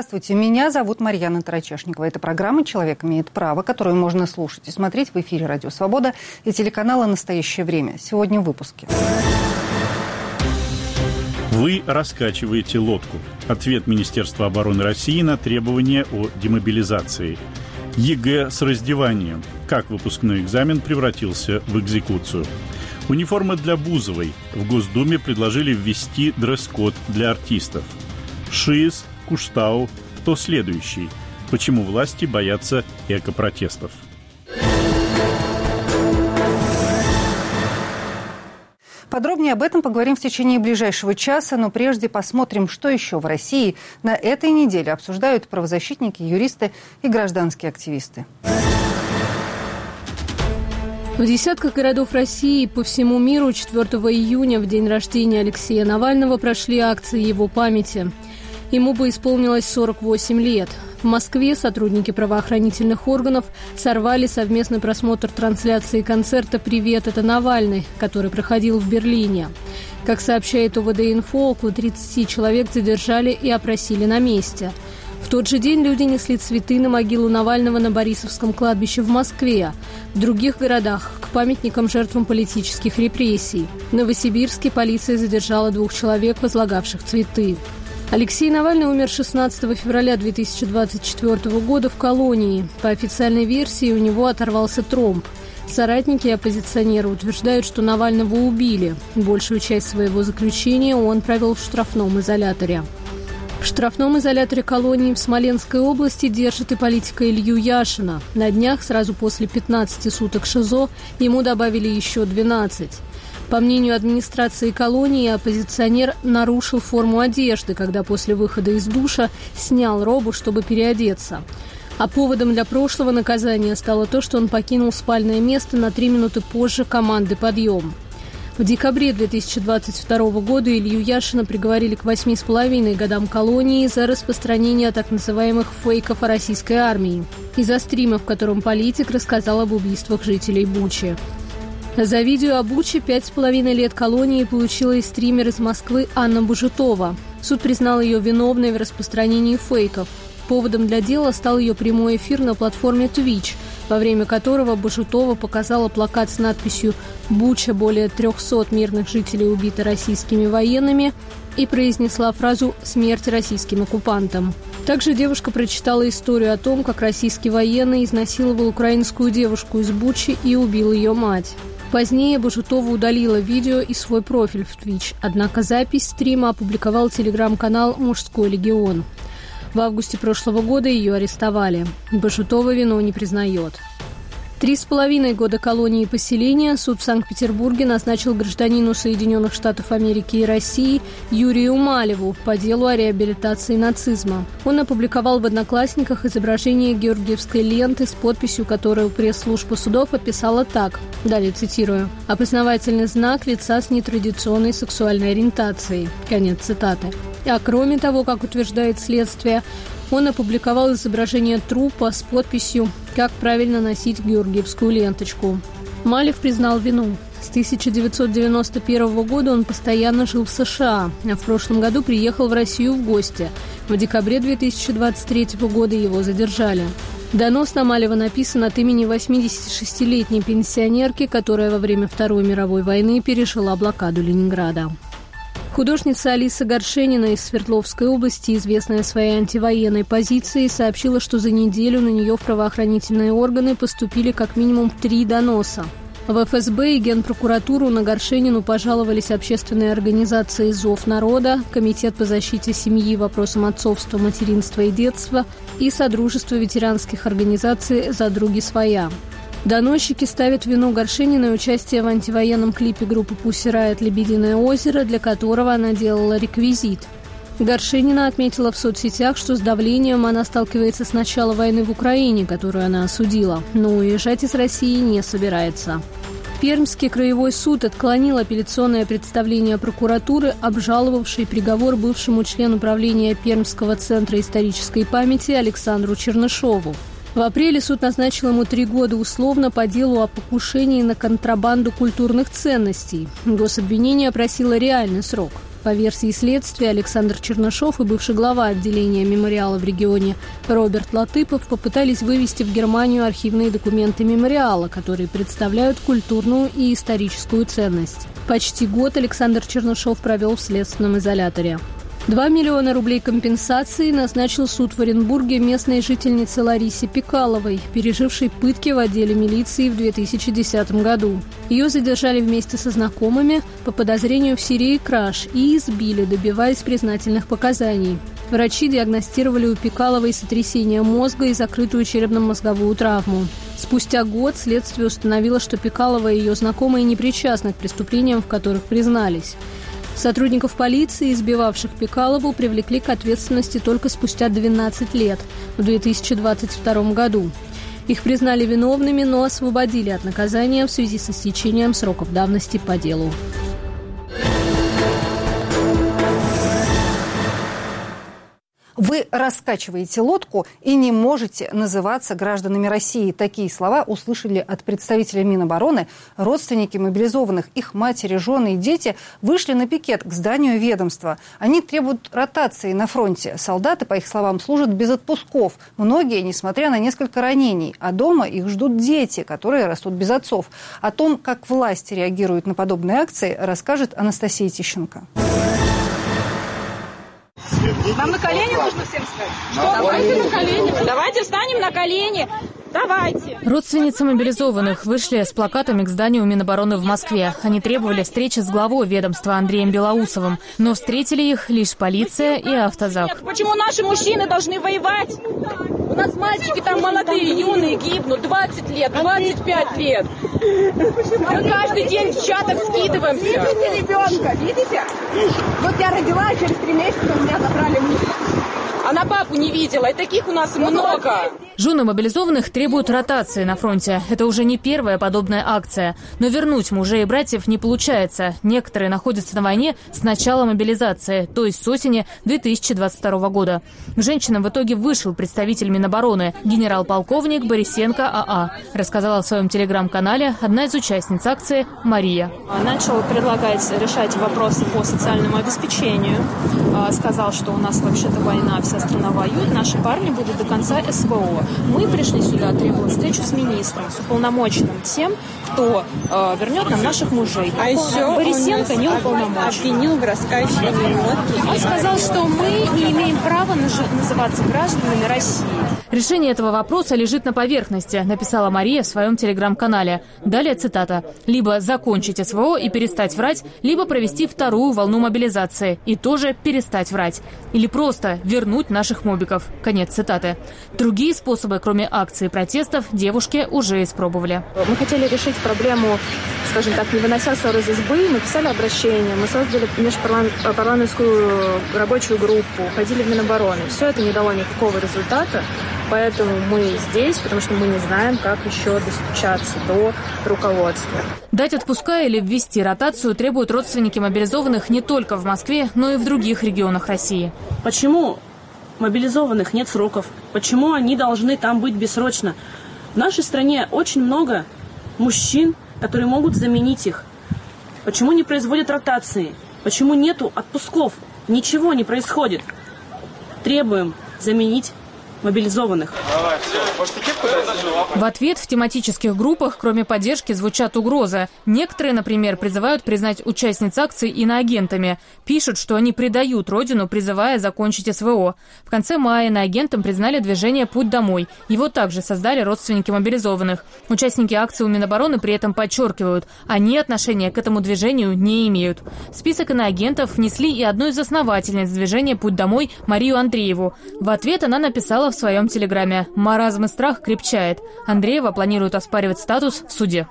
Здравствуйте, меня зовут Марьяна Тарачешникова. Это программа «Человек имеет право», которую можно слушать и смотреть в эфире «Радио Свобода» и телеканала «Настоящее время». Сегодня в выпуске. Вы раскачиваете лодку. Ответ Министерства обороны России на требования о демобилизации. ЕГЭ с раздеванием. Как выпускной экзамен превратился в экзекуцию. Униформа для Бузовой. В Госдуме предложили ввести дресс-код для артистов. ШИС, Куштау. Кто следующий? Почему власти боятся экопротестов? Подробнее об этом поговорим в течение ближайшего часа, но прежде посмотрим, что еще в России на этой неделе обсуждают правозащитники, юристы и гражданские активисты. В десятках городов России и по всему миру 4 июня, в день рождения Алексея Навального, прошли акции его памяти. Ему бы исполнилось 48 лет. В Москве сотрудники правоохранительных органов сорвали совместный просмотр трансляции концерта «Привет, это Навальный», который проходил в Берлине. Как сообщает ОВД-Инфо, около 30 человек задержали и опросили на месте. В тот же день люди несли цветы на могилу Навального на Борисовском кладбище в Москве. В других городах – к памятникам жертвам политических репрессий. В Новосибирске полиция задержала 2 человек, возлагавших цветы. Алексей Навальный умер 16 февраля 2024 года в колонии. По официальной версии, у него оторвался тромб. Соратники оппозиционера утверждают, что Навального убили. Большую часть своего заключения он провел в штрафном изоляторе. В штрафном изоляторе колонии в Смоленской области держит и политика Илью Яшина. На днях, сразу после 15 суток ШИЗО, ему добавили еще 12. По мнению администрации колонии, оппозиционер нарушил форму одежды, когда после выхода из душа снял робу, чтобы переодеться. А поводом для прошлого наказания стало то, что он покинул спальное место на 3 минуты позже команды «Подъем». В декабре 2022 года Илью Яшина приговорили к 8,5 годам колонии за распространение так называемых фейков о российской армии из-за стрима, в котором политик рассказал об убийствах жителей Бучи. За видео о Буче 5,5 лет колонии получила и стример из Москвы Анна Божитова. Суд признал ее виновной в распространении фейков. Поводом для дела стал ее прямой эфир на платформе Twitch, во время которого Божитова показала плакат с надписью «Буча, более 300 мирных жителей убиты российскими военными» и произнесла фразу «Смерть российским оккупантам». Также девушка прочитала историю о том, как российский военный изнасиловал украинскую девушку из Бучи и убил ее мать. Позднее Божитова удалила видео и свой профиль в Twitch, однако запись стрима опубликовал телеграм-канал «Мужской легион». В августе прошлого года ее арестовали. Божитова вину не признает. 3,5 года колонии и поселения суд в Санкт-Петербурге назначил гражданину Соединенных Штатов Америки и России Юрию Малеву по делу о реабилитации нацизма. Он опубликовал в «Одноклассниках» изображение георгиевской ленты с подписью, которую пресс-служба судов описала так, далее цитирую, «Опознавательный знак лица с нетрадиционной сексуальной ориентацией». Конец цитаты. А кроме того, как утверждает следствие, он опубликовал изображение трупа с подписью «Как правильно носить георгиевскую ленточку». Малев признал вину. С 1991 года он постоянно жил в США, а в прошлом году приехал в Россию в гости. В декабре 2023 года его задержали. Донос на Малева написан от имени 86-летней пенсионерки, которая во время Второй мировой войны пережила блокаду Ленинграда. Художница Алиса Горшенина из Свердловской области, известная своей антивоенной позицией, сообщила, что за неделю на нее в правоохранительные органы поступили как минимум 3 доноса. В ФСБ и Генпрокуратуру на Горшенину пожаловались общественные организации «Зов народа», Комитет по защите семьи, вопросам отцовства, материнства и детства и Содружество ветеранских организаций «За други своя». Доносчики ставят вину Горшениной участие в антивоенном клипе группы Pussy Riot «Лебединое озеро», для которого она делала реквизит. Горшенина отметила в соцсетях, что с давлением она сталкивается с начала войны в Украине, которую она осудила, но уезжать из России не собирается. Пермский краевой суд отклонил апелляционное представление прокуратуры, обжаловавшей приговор бывшему члену правления Пермского центра исторической памяти Александру Чернышову. В апреле суд назначил ему 3 года условно по делу о покушении на контрабанду культурных ценностей. Гособвинение просило реальный срок. По версии следствия, Александр Чернышов и бывший глава отделения мемориала в регионе Роберт Латыпов попытались вывести в Германию архивные документы мемориала, которые представляют культурную и историческую ценность. Почти год Александр Чернышов провел в следственном изоляторе. 2 миллиона рублей компенсации назначил суд в Оренбурге местной жительнице Ларисе Пикаловой, пережившей пытки в отделе милиции в 2010 году. Ее задержали вместе со знакомыми по подозрению в серии краж и избили, добиваясь признательных показаний. Врачи диагностировали у Пикаловой сотрясение мозга и закрытую черепно-мозговую травму. Спустя год следствие установило, что Пикалова и ее знакомые не причастны к преступлениям, в которых признались. Сотрудников полиции, избивавших Пикалову, привлекли к ответственности только спустя 12 лет, в 2022 году. Их признали виновными, но освободили от наказания в связи с истечением сроков давности по делу. Вы раскачиваете лодку и не можете называться гражданами России. Такие слова услышали от представителя Минобороны. Родственники мобилизованных, их матери, жены и дети вышли на пикет к зданию ведомства. Они требуют ротации на фронте. Солдаты, по их словам, служат без отпусков. Многие, несмотря на несколько ранений. А дома их ждут дети, которые растут без отцов. О том, как власти реагируют на подобные акции, расскажет Анастасия Тищенко. Нам на колени нужно всем встать? Давайте на колени. Давайте встанем на колени. Давайте. Родственницы мобилизованных вышли с плакатами к зданию Минобороны в Москве. Они требовали встречи с главой ведомства Андреем Белоусовым. Но встретили их лишь полиция и автозак. Нет, почему наши мужчины должны воевать? У нас мальчики там молодые, юные гибнут. 20 лет, 25 лет. Мы каждый день в чатах скидываемся. Видите ребенка? Видите? Вот я родила, через 3 месяца меня забрали мужа. Она папу не видела, и таких у нас много. Жены мобилизованных требуют ротации на фронте. Это уже не первая подобная акция. Но вернуть мужей и братьев не получается. Некоторые находятся на войне с начала мобилизации, то есть с осени 2022 года. К женщинам в итоге вышел представитель Минобороны, генерал-полковник Борисенко А.А. Рассказала в своем телеграм-канале одна из участниц акции Мария. Начал предлагать решать вопросы по социальному обеспечению. Сказал, что у нас вообще-то война, вся страна воюет, наши парни будут до конца СВО. Мы пришли сюда, требуем встречу с министром, с уполномоченным тем, кто вернет нам наших мужей. А еще Борисенко не уполномочен. Обвинил в раскачивании лодки. Он сказал, что мы не имеем права называться гражданами России. Решение этого вопроса лежит на поверхности, написала Мария в своем телеграм-канале. Далее цитата. «Либо закончить СВО и перестать врать, либо провести вторую волну мобилизации и тоже перестать врать. Или просто вернуть наших мобиков». Конец цитаты. Другие способы, кроме акций и протестов, девушки уже испробовали. Мы хотели решить проблему, скажем так, не вынося ссор из избы, мы писали обращение, мы создали межпарламентскую рабочую группу, ходили в Минобороны. Все это не дало никакого результата, поэтому мы здесь, потому что мы не знаем, как еще достучаться до руководства. Дать отпуска или ввести ротацию требуют родственники мобилизованных не только в Москве, но и в других регионах России. Почему мобилизованных нет сроков? Почему они должны там быть бессрочно? В нашей стране очень много мужчин, которые могут заменить их. Почему не производят ротации? Почему нету отпусков? Ничего не происходит. Требуем заменить мобилизованных. В ответ в тематических группах, кроме поддержки, звучат угрозы. Некоторые, например, призывают признать участниц акций иноагентами. Пишут, что они предают родину, призывая закончить СВО. В конце мая иноагентам признали движение «Путь домой». Его также создали родственники мобилизованных. Участники акции у Минобороны при этом подчеркивают, они отношения к этому движению не имеют. В список иноагентов внесли и одну из основательниц движения «Путь домой» Марию Андрееву. В ответ она написала в своем телеграме: «Маразм и страх крепчает». Андреева планирует оспаривать статус в суде.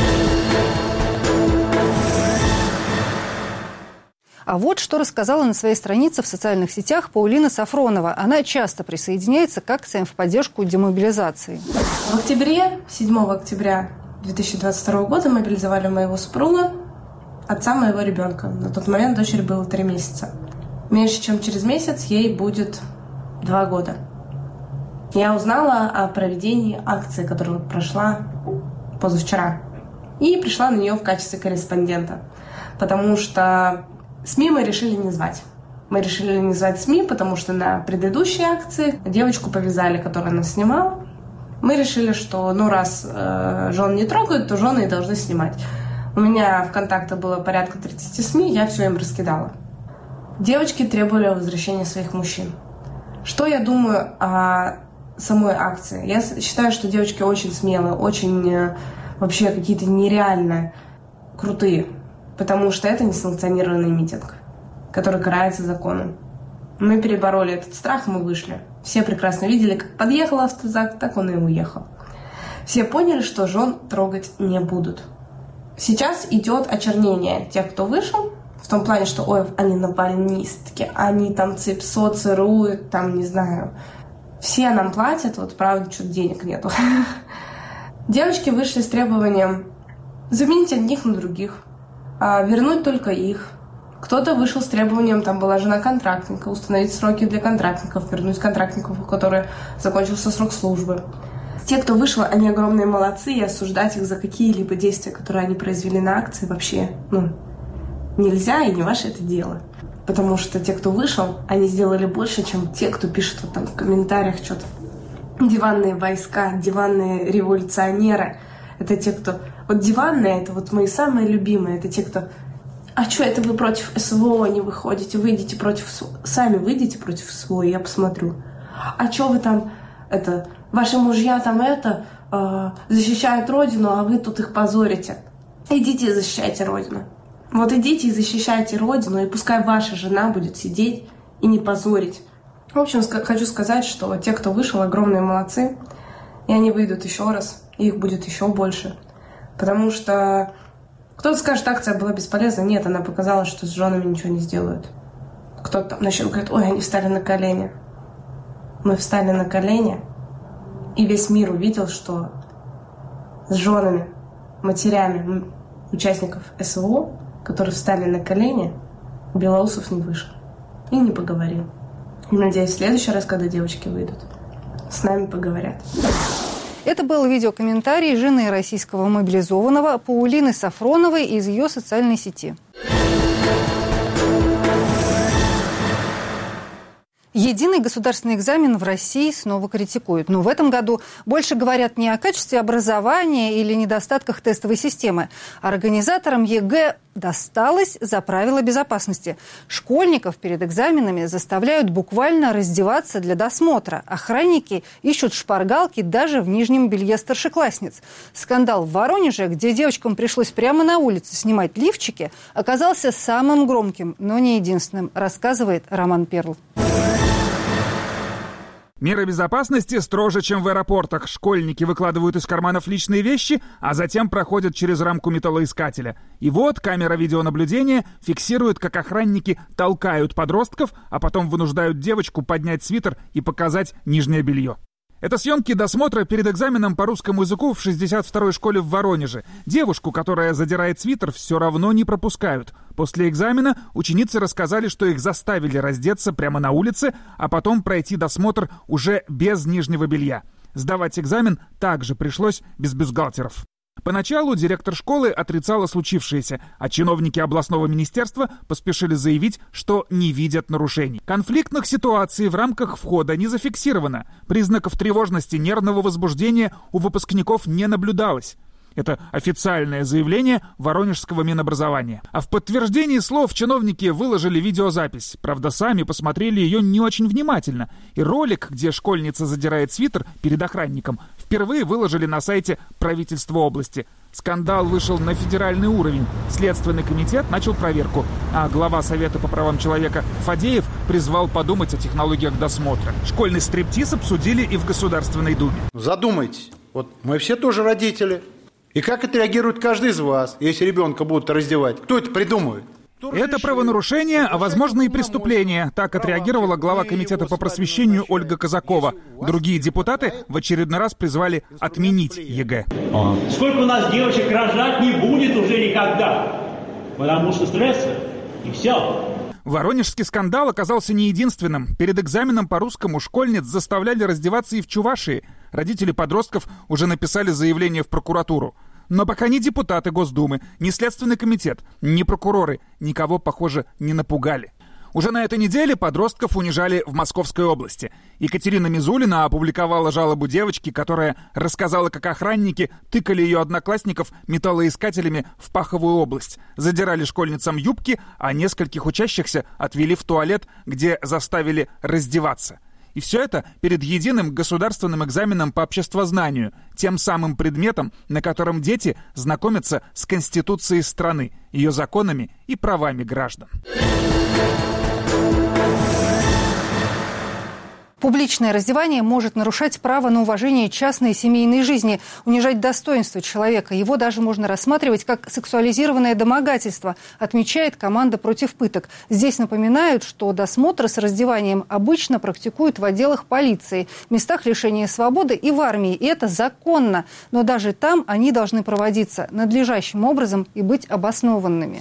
А вот что рассказала на своей странице в социальных сетях Паулина Сафронова. Она часто присоединяется к акциям в поддержку демобилизации. В октябре, 7 октября 2022 года мобилизовали моего супруга, отца моего ребенка. На тот момент дочери было 3 месяца. Меньше чем через месяц ей будет 2 года. Я узнала о проведении акции, которая прошла позавчера. И пришла на нее в качестве корреспондента. Потому что СМИ мы решили не звать. Мы решили не звать СМИ, потому что на предыдущей акции девочку повязали, которая нас снимала. Мы решили, что раз жен не трогают, то жены и должны снимать. У меня в контактах было порядка 30 СМИ, я все им раскидала. Девочки требовали возвращения своих мужчин. Что я думаю о самой акции? Я считаю, что девочки очень смелые, очень вообще какие-то нереально крутые, потому что это несанкционированный митинг, который карается законом. Мы перебороли этот страх, мы вышли. Все прекрасно видели, как подъехал автозак, так он и уехал. Все поняли, что жен трогать не будут. Сейчас идет очернение тех, кто вышел, в том плане, что ой, они напальнистки, они там социруют, там, не знаю. Все нам платят, вот правда, что-то денег нету. Девочки вышли с требованием заменить одних на других, вернуть только их. Кто-то вышел с требованием, там была жена контрактника, установить сроки для контрактников, вернуть контрактников, у которых закончился срок службы. Те, кто вышел, они огромные молодцы, и осуждать их за какие-либо действия, которые они произвели на акции, вообще, нельзя, и не ваше это дело. Потому что те, кто вышел, они сделали больше, чем те, кто пишет вот там в комментариях что-то. Диванные войска, диванные революционеры. Это те, кто... Вот диванные, это вот мои самые любимые, это те, кто... А что, это вы против СВО не выходите? Выйдите против СВО. Сами выйдите против СВО, я посмотрю. А что вы там, ваши мужья там защищают Родину, а вы тут их позорите. Идите и защищайте Родину. Вот идите и защищайте Родину, и пускай ваша жена будет сидеть и не позорить. В общем, хочу сказать, что те, кто вышел, огромные молодцы, и они выйдут еще раз, и их будет еще больше. Потому что... Кто-то скажет, акция была бесполезна. Нет, она показала, что с женами ничего не сделают. Кто-то там начнет говорить, ой, они встали на колени. Мы встали на колени, и весь мир увидел, что с женами, матерями участников СВО, которые встали на колени, Белоусов не вышел и не поговорил. И надеюсь, в следующий раз, когда девочки выйдут, с нами поговорят. Это был видеокомментарий жены российского мобилизованного Паулины Сафроновой из ее социальной сети. Единый государственный экзамен в России снова критикуют. Но в этом году больше говорят не о качестве образования или недостатках тестовой системы. Организаторам ЕГЭ досталось за правила безопасности. Школьников перед экзаменами заставляют буквально раздеваться для досмотра. Охранники ищут шпаргалки даже в нижнем белье старшеклассниц. Скандал в Воронеже, где девочкам пришлось прямо на улице снимать лифчики, оказался самым громким, но не единственным, рассказывает Роман Перл. Меры безопасности строже, чем в аэропортах. Школьники выкладывают из карманов личные вещи, а затем проходят через рамку металлоискателя. И вот камера видеонаблюдения фиксирует, как охранники толкают подростков, а потом вынуждают девочку поднять свитер и показать нижнее белье. Это съемки досмотра перед экзаменом по русскому языку в 62-й школе в Воронеже. Девушку, которая задирает свитер, все равно не пропускают. После экзамена ученицы рассказали, что их заставили раздеться прямо на улице, а потом пройти досмотр уже без нижнего белья. Сдавать экзамен также пришлось без бюстгальтеров. Поначалу директор школы отрицала случившееся, а чиновники областного министерства поспешили заявить, что не видят нарушений. Конфликтных ситуаций в рамках входа не зафиксировано. Признаков тревожности, нервного возбуждения у выпускников не наблюдалось. Это официальное заявление Воронежского Минобразования. А в подтверждении слов чиновники выложили видеозапись. Правда, сами посмотрели ее не очень внимательно. И ролик, где школьница задирает свитер перед охранником, впервые выложили на сайте правительства области. Скандал вышел на федеральный уровень. Следственный комитет начал проверку, а глава Совета по правам человека Фадеев призвал подумать о технологиях досмотра. Школьный стриптиз обсудили и в Государственной Думе. Задумайтесь, вот мы все тоже родители. И как отреагирует каждый из вас, если ребенка будут раздевать? Кто это придумает? Это правонарушение, а возможно и преступление. Так отреагировала глава комитета по просвещению Ольга Казакова. Другие депутаты в очередной раз призвали отменить ЕГЭ. Сколько у нас девочек рожать не будет уже никогда, потому что стрессы и все. Воронежский скандал оказался не единственным. Перед экзаменом по русскому школьниц заставляли раздеваться и в Чувашии. Родители подростков уже написали заявление в прокуратуру. Но пока ни депутаты Госдумы, ни Следственный комитет, ни прокуроры никого, похоже, не напугали. Уже на этой неделе подростков унижали в Московской области. Екатерина Мизулина опубликовала жалобу девочки, которая рассказала, как охранники тыкали ее одноклассников металлоискателями в паховую область, задирали школьницам юбки, а нескольких учащихся отвели в туалет, где заставили раздеваться. И все это перед единым государственным экзаменом по обществознанию, тем самым предметом, на котором дети знакомятся с Конституцией страны, ее законами и правами граждан. Публичное раздевание может нарушать право на уважение частной и семейной жизни, унижать достоинство человека. Его даже можно рассматривать как сексуализированное домогательство, отмечает команда «Против пыток». Здесь напоминают, что досмотры с раздеванием обычно практикуют в отделах полиции, местах лишения свободы и в армии. И это законно. Но даже там они должны проводиться надлежащим образом и быть обоснованными.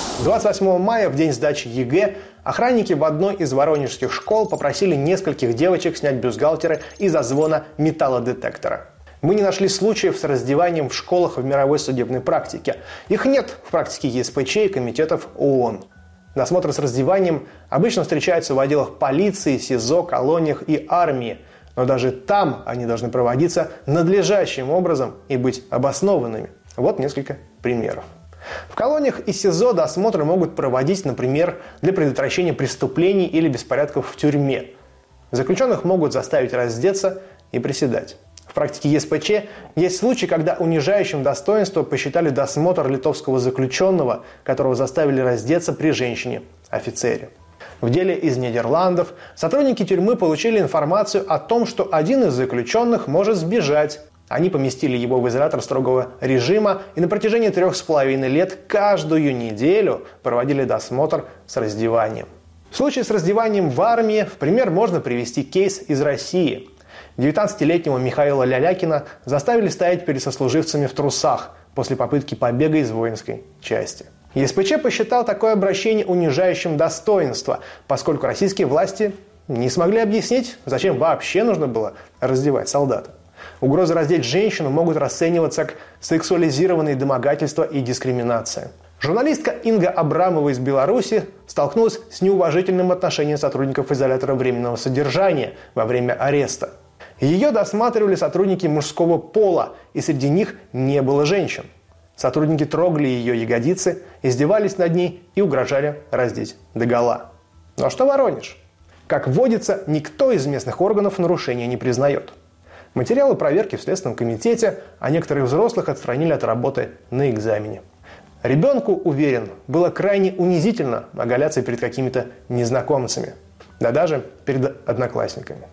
28 мая, в день сдачи ЕГЭ, охранники в одной из воронежских школ попросили нескольких девочек снять бюстгальтеры из-за звона металлодетектора. Мы не нашли случаев с раздеванием в школах в мировой судебной практике. Их нет в практике ЕСПЧ и комитетов ООН. Досмотры с раздеванием обычно встречаются в отделах полиции, СИЗО, колониях и армии. Но даже там они должны проводиться надлежащим образом и быть обоснованными. Вот несколько примеров. В колониях и СИЗО досмотры могут проводить, например, для предотвращения преступлений или беспорядков в тюрьме. Заключенных могут заставить раздеться и приседать. В практике ЕСПЧ есть случаи, когда унижающим достоинство посчитали досмотр литовского заключенного, которого заставили раздеться при женщине-офицере. В деле из Нидерландов сотрудники тюрьмы получили информацию о том, что один из заключенных может сбежать. Они поместили его в изолятор строгого режима и на протяжении 3,5 лет каждую неделю проводили досмотр с раздеванием. В случае с раздеванием в армии в пример можно привести кейс из России. 19-летнего Михаила Лялякина заставили стоять перед сослуживцами в трусах после попытки побега из воинской части. ЕСПЧ посчитал такое обращение унижающим достоинство, поскольку российские власти не смогли объяснить, зачем вообще нужно было раздевать солдата. Угрозы раздеть женщину могут расцениваться как сексуализированные домогательства и дискриминация. Журналистка Инга Абрамова из Беларуси столкнулась с неуважительным отношением сотрудников изолятора временного содержания во время ареста. Ее досматривали сотрудники мужского пола, и среди них не было женщин. Сотрудники трогали ее ягодицы, издевались над ней и угрожали раздеть догола. Ну а что Воронеж? Как водится, никто из местных органов нарушения не признает. Материалы проверки в Следственном комитете, а некоторых взрослых отстранили от работы на экзамене. Ребенку, уверен, было крайне унизительно оголяться перед какими-то незнакомцами. Да даже перед одноклассниками.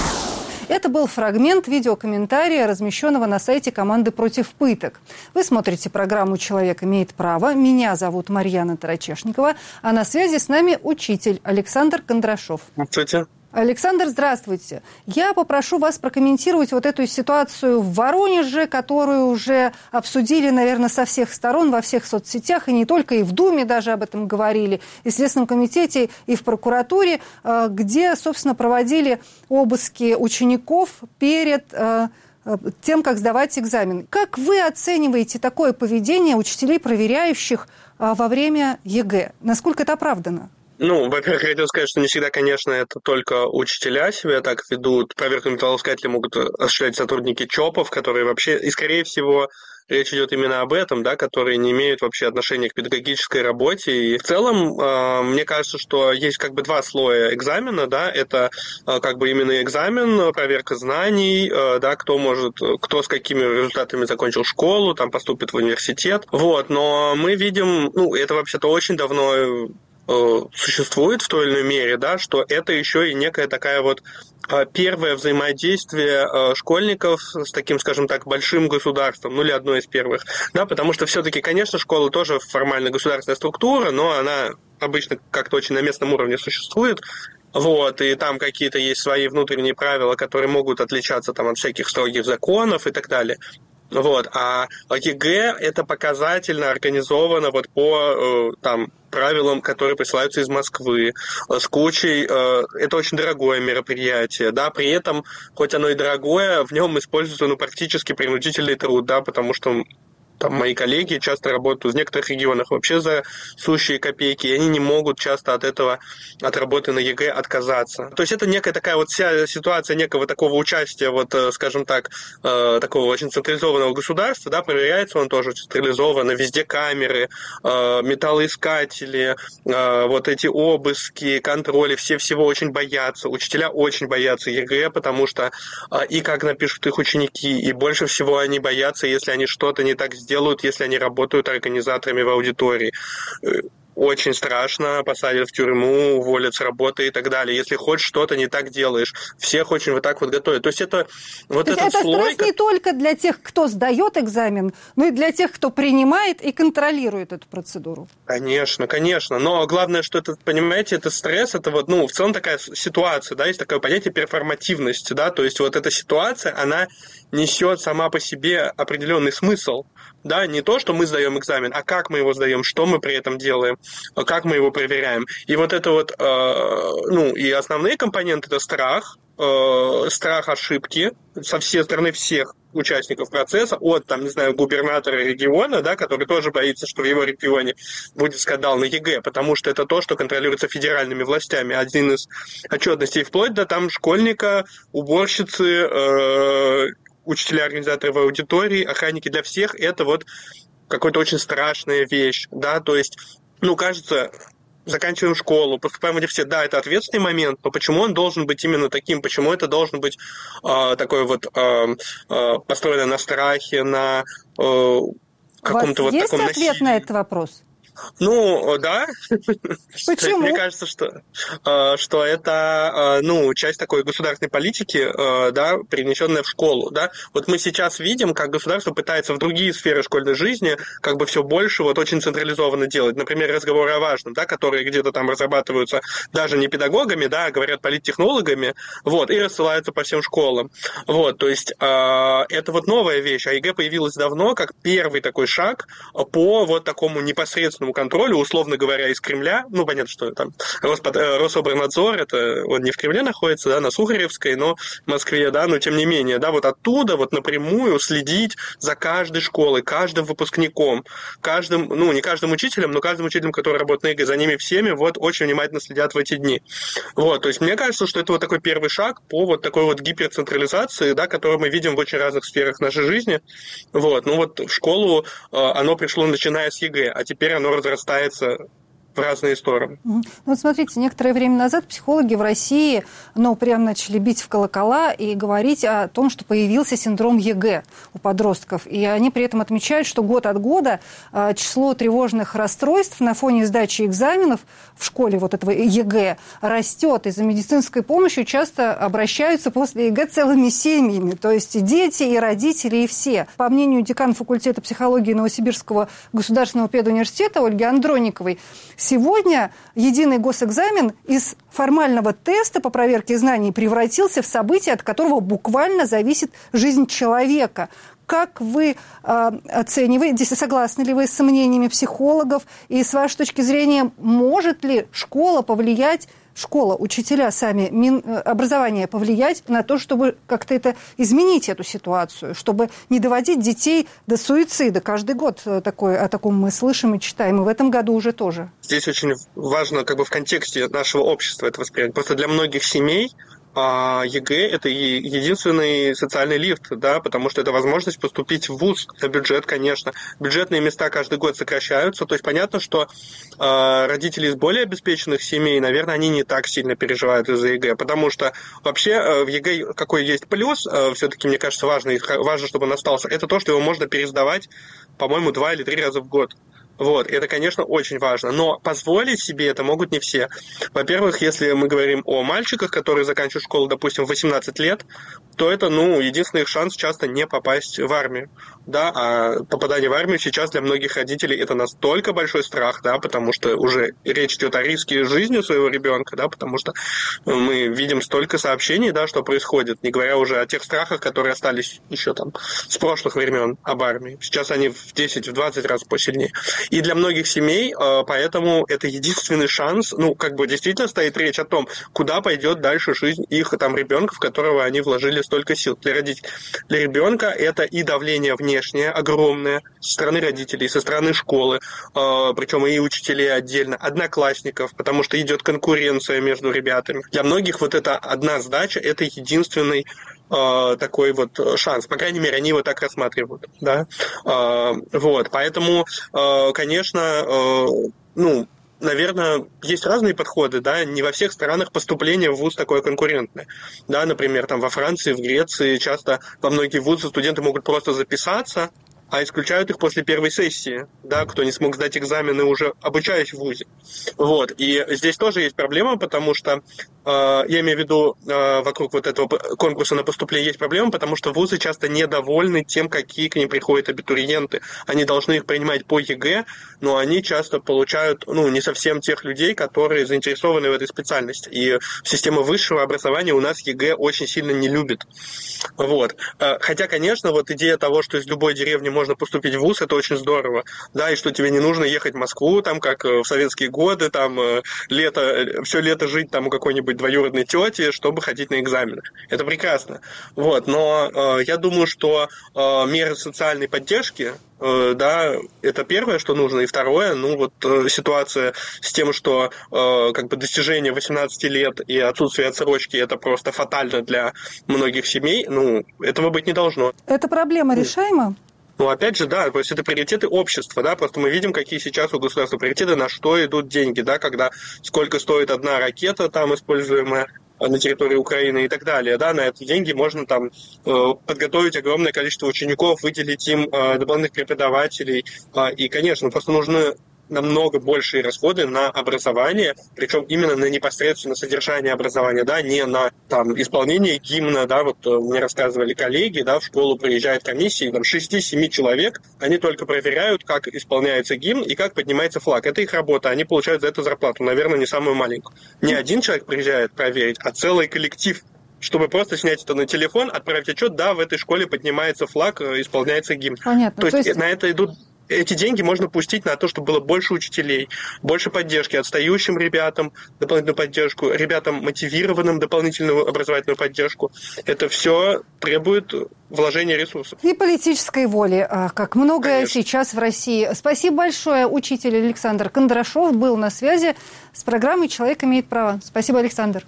Это был фрагмент видеокомментария, размещенного на сайте команды «Против пыток». Вы смотрите программу «Человек имеет право». Меня зовут Марьяна Тарачешникова, а на связи с нами учитель Александр Кондрашов. Здравствуйте. Александр, здравствуйте. Я попрошу вас прокомментировать вот эту ситуацию в Воронеже, которую уже обсудили, наверное, со всех сторон, во всех соцсетях, и не только, и в Думе даже об этом говорили, и в Следственном комитете, и в прокуратуре, где, собственно, проводили обыски учеников перед тем, как сдавать экзамен. Как вы оцениваете такое поведение учителей, проверяющих во время ЕГЭ? Насколько это оправдано? Ну, во-первых, я хотел сказать, что не всегда, конечно, это только учителя себя так ведут. Проверку металлоискателя могут осуществлять сотрудники ЧОПов, которые вообще, и скорее всего, речь идет именно об этом, да, которые не имеют вообще отношения к педагогической работе. И в целом, мне кажется, что есть как бы два слоя экзамена, да, это как бы именно экзамен, проверка знаний, да, кто с какими результатами закончил школу, там поступит в университет. Вот, но мы видим, это вообще-то очень давно существует в той или иной мере, да, что это еще и некая такая вот первое взаимодействие школьников с таким, скажем так, большим государством, или одно из первых, да, потому что все-таки, конечно, школа тоже формально государственная структура, но она обычно как-то очень на местном уровне существует, вот, и там какие-то есть свои внутренние правила, которые могут отличаться там от всяких строгих законов и так далее. Вот, а ЕГЭ это показательно организовано вот по правилам, которые присылаются из Москвы, с кучей, это очень дорогое мероприятие, да, при этом, хоть оно и дорогое, в нем используется, практически принудительный труд, да, потому что там мои коллеги часто работают в некоторых регионах вообще за сущие копейки, и они не могут часто от работы на ЕГЭ отказаться. То есть это некая такая вот вся ситуация некого такого участия, вот, скажем так, такого очень централизованного государства, да, проверяется он тоже централизованно, везде камеры, металлоискатели, вот эти обыски, контроли, все всего очень боятся. Учителя очень боятся ЕГЭ, потому что и как напишут их ученики, и больше всего они боятся, если они что-то не так сделают, если они работают организаторами в аудитории. Очень страшно, посадят в тюрьму, уволят с работы и так далее. Если хоть что-то не так делаешь, всех очень вот так вот готовят. То есть это вот этот слой... стресс не только для тех, кто сдает экзамен, но и для тех, кто принимает и контролирует эту процедуру. Конечно, конечно. Но главное, что это, понимаете, это стресс, это вот, в целом такая ситуация, да, есть такое понятие перформативности, да, то есть вот эта ситуация, она несет сама по себе определенный смысл. Да, не то, что мы сдаем экзамен, а как мы его сдаем, что мы при этом делаем, как мы его проверяем. И вот это вот, и основные компоненты – это страх ошибки со всей стороны всех участников процесса, от, губернатора региона, да, который тоже боится, что в его регионе будет скандал на ЕГЭ, потому что это то, что контролируется федеральными властями. Один из отчетностей вплоть до школьника, уборщицы, учителя, организаторы в аудитории, охранники для всех, это вот какая-то очень страшная вещь, да, то есть, кажется, заканчиваем школу, поступаем в университет, да, это ответственный момент, но почему он должен быть именно таким, почему это должен быть такой вот построено на страхе, на каком-то вот таком насилии? У вас есть ответ на этот вопрос? Да. Почему? Мне кажется, что это часть такой государственной политики, да, перенесенная в школу. Да. Вот мы сейчас видим, как государство пытается в другие сферы школьной жизни как бы все больше вот очень централизованно делать. Например, разговоры о важном, да, которые где-то там разрабатываются даже не педагогами, да, а говорят политтехнологами, вот, и рассылаются по всем школам. Вот, то есть это вот новая вещь. А ЕГЭ появилась давно как первый такой шаг по вот такому непосредственному контролю, условно говоря, из Кремля. Понятно, что там Рособорнадзор, это он не в Кремле находится, да, на Сухаревской, но в Москве, да, но тем не менее, да, вот оттуда вот напрямую следить за каждой школой, каждым выпускником, каждым, не каждым учителем, но каждым учителем, который работает на ЕГЭ, за ними всеми вот очень внимательно следят в эти дни. Вот, то есть мне кажется, что это вот такой первый шаг по вот такой вот гиперцентрализации, да, которую мы видим в очень разных сферах нашей жизни. Вот, в школу оно пришло, начиная с ЕГЭ, а теперь оно разрастается в разные стороны. Смотрите, некоторое время назад психологи в России, прям начали бить в колокола и говорить о том, что появился синдром ЕГЭ у подростков. И они при этом отмечают, что год от года число тревожных расстройств на фоне сдачи экзаменов в школе вот этого ЕГЭ растет. И за медицинской помощью часто обращаются после ЕГЭ целыми семьями. То есть и дети, и родители, и все. По мнению декана факультета психологии Новосибирского государственного педуниверситета Ольги Андрониковой, сегодня единый госэкзамен из формального теста по проверке знаний превратился в событие, от которого буквально зависит жизнь человека. Как вы оцениваете, согласны ли вы с мнениями психологов? И с вашей точки зрения, может ли школа, учителя сами, Минобразование повлиять на то, чтобы как-то изменить эту ситуацию, чтобы не доводить детей до суицида? Каждый год о таком мы слышим и читаем, и в этом году уже тоже. Здесь очень важно в контексте нашего общества это воспринять. Просто для многих семей ЕГЭ – это единственный социальный лифт, да, потому что это возможность поступить в вуз, это бюджет, конечно. Бюджетные места каждый год сокращаются, то есть понятно, что родители из более обеспеченных семей, наверное, они не так сильно переживают из-за ЕГЭ, потому что вообще в ЕГЭ какой есть плюс, все-таки, мне кажется, важно, чтобы он остался, это то, что его можно пересдавать, по-моему, 2 или 3 раза в год. Вот, это, конечно, очень важно, но позволить себе это могут не все. Во-первых, если мы говорим о мальчиках, которые заканчивают школу, допустим, в 18 лет, то это, единственный их шанс часто не попасть в армию, да, а попадание в армию сейчас для многих родителей это настолько большой страх, да, потому что уже речь идет о риске жизни своего ребенка, да, потому что мы видим столько сообщений, да, что происходит, не говоря уже о тех страхах, которые остались еще с прошлых времен об армии. Сейчас они в 10-20 раз посильнее. И для многих семей, поэтому это единственный шанс, действительно стоит речь о том, куда пойдет дальше жизнь их ребенка, в которого они вложили столько сил. Для ребенка это и давление внешнее огромное со стороны родителей, со стороны школы, причем и учителей отдельно, одноклассников, потому что идет конкуренция между ребятами. Для многих эта одна сдача – это единственный такой шанс. По крайней мере, они его так рассматривают. Да? Поэтому, конечно, наверное, есть разные подходы, да, не во всех странах поступление в вуз такое конкурентное. Да, например, во Франции, в Греции часто во многие вузы студенты могут просто записаться, а исключают их после первой сессии, да, кто не смог сдать экзамены, уже обучаясь в вузе. И здесь тоже есть проблема, потому что, я имею в виду, вокруг этого конкурса на поступление есть проблема, потому что вузы часто недовольны тем, какие к ним приходят абитуриенты. Они должны их принимать по ЕГЭ, но они часто получают, не совсем тех людей, которые заинтересованы в этой специальности. И система высшего образования у нас ЕГЭ очень сильно не любит. Хотя, конечно, идея того, что из любой деревни можно поступить в вуз, это очень здорово, да, и что тебе не нужно ехать в Москву, как в советские годы, все лето жить у какой-нибудь двоюродной тети, чтобы ходить на экзамены. Это прекрасно. Но я думаю, что меры социальной поддержки, да, это первое, что нужно, и второе, ситуация с тем, что достижение 18 лет и отсутствие отсрочки, это просто фатально для многих семей, этого быть не должно. Эта проблема решаема? Опять же, да, то есть это приоритеты общества, да, просто мы видим, какие сейчас у государства приоритеты, на что идут деньги, да, сколько стоит одна ракета, используемая на территории Украины и так далее, да, на эти деньги можно подготовить огромное количество учеников, выделить им дополнительных преподавателей, и, конечно, просто нужны намного большие расходы на образование, причем именно на непосредственно содержание образования, да, не на исполнение гимна, да, мне рассказывали коллеги, да, в школу приезжает комиссия, 6-7 человек, они только проверяют, как исполняется гимн и как поднимается флаг. Это их работа, они получают за это зарплату, наверное, не самую маленькую. Не один человек приезжает проверить, а целый коллектив, чтобы просто снять это на телефон, отправить отчет, да, в этой школе поднимается флаг, исполняется гимн. Понятно. То есть на это идут... Эти деньги можно пустить на то, чтобы было больше учителей, больше поддержки отстающим ребятам, дополнительную поддержку, ребятам мотивированным дополнительную образовательную поддержку. Это все требует вложения ресурсов. И политической воли, как многое Конечно. Сейчас в России. Спасибо большое. Учитель Александр Кондрашов был на связи с программой «Человек имеет право». Спасибо, Александр.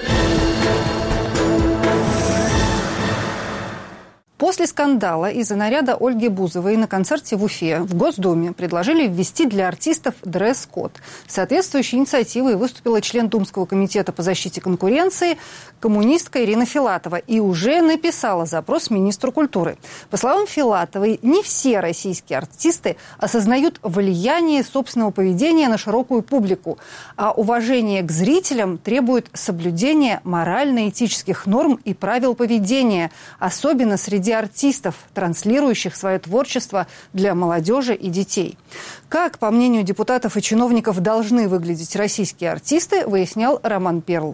После скандала из-за наряда Ольги Бузовой на концерте в Уфе в Госдуме предложили ввести для артистов дресс-код. С соответствующей инициативой выступила член Думского комитета по защите конкуренции коммунистка Ирина Филатова и уже написала запрос министру культуры. По словам Филатовой, не все российские артисты осознают влияние собственного поведения на широкую публику, а уважение к зрителям требует соблюдения морально-этических норм и правил поведения, особенно среди артистов, транслирующих свое творчество для молодежи и детей. Как, по мнению депутатов и чиновников, должны выглядеть российские артисты, выяснял Роман Перл.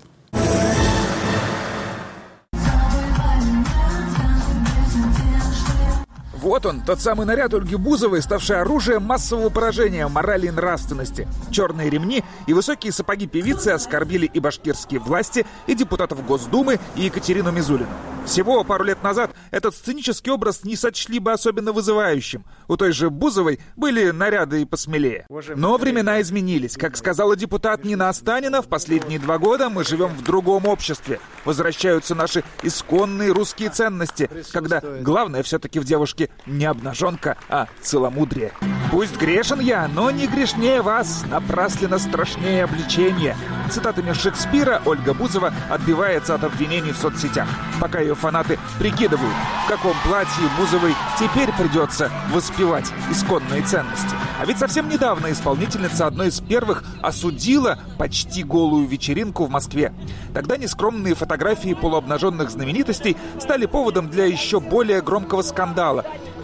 Вот он, тот самый наряд Ольги Бузовой, ставший оружием массового поражения морали и нравственности. Черные ремни и высокие сапоги певицы оскорбили и башкирские власти, и депутатов Госдумы, и Екатерину Мизулину. Всего пару лет назад этот сценический образ не сочли бы особенно вызывающим. У той же Бузовой были наряды и посмелее. Но времена изменились. Как сказала депутат Нина Останина, в последние 2 года мы живем в другом обществе. Возвращаются наши исконные русские ценности, когда главное все-таки в девушке не обнаженка, а целомудрие. «Пусть грешен я, но не грешнее вас, напрасленно страшнее обличение». Цитатами Шекспира Ольга Бузова отбивается от обвинений в соцсетях. Пока ее фанаты прикидывают, в каком платье Бузовой теперь придется воспевать исконные ценности. А ведь совсем недавно исполнительница одной из первых осудила почти голую вечеринку в Москве. Тогда нескромные фотографии полуобнаженных знаменитостей стали поводом для еще более громкого скандала.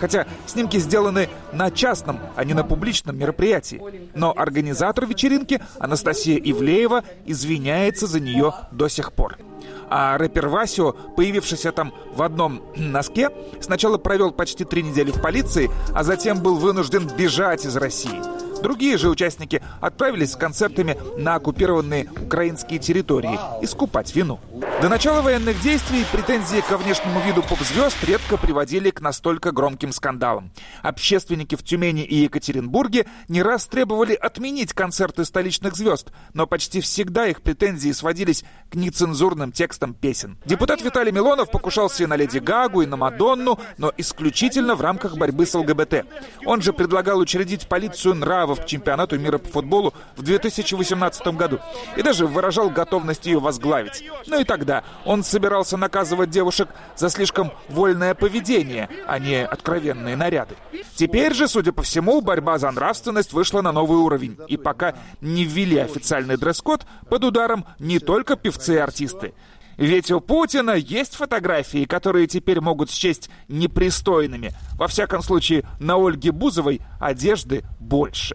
Хотя снимки сделаны на частном, а не на публичном мероприятии. Но организатор вечеринки, Анастасия Ивлеева, извиняется за нее до сих пор. А рэпер Васио, появившийся там в одном носке, сначала провел почти 3 недели в полиции, а затем был вынужден бежать из России. Другие же участники отправились с концертами на оккупированные украинские территории искупать вину. До начала военных действий претензии ко внешнему виду поп-звезд редко приводили к настолько громким скандалам. Общественники в Тюмени и Екатеринбурге не раз требовали отменить концерты столичных звезд, но почти всегда их претензии сводились к нецензурным текстам песен. Депутат Виталий Милонов покушался и на Леди Гагу, и на Мадонну, но исключительно в рамках борьбы с ЛГБТ. Он же предлагал учредить полицию нравов к чемпионату мира по футболу в 2018 году и даже выражал готовность ее возглавить. Но и тогда он собирался наказывать девушек за слишком вольное поведение, а не откровенные наряды. Теперь же, судя по всему, борьба за нравственность вышла на новый уровень. И пока не ввели официальный дресс-код, под ударом не только певцы и артисты. Ведь у Путина есть фотографии, которые теперь могут счесть непристойными. Во всяком случае, на Ольге Бузовой одежды больше.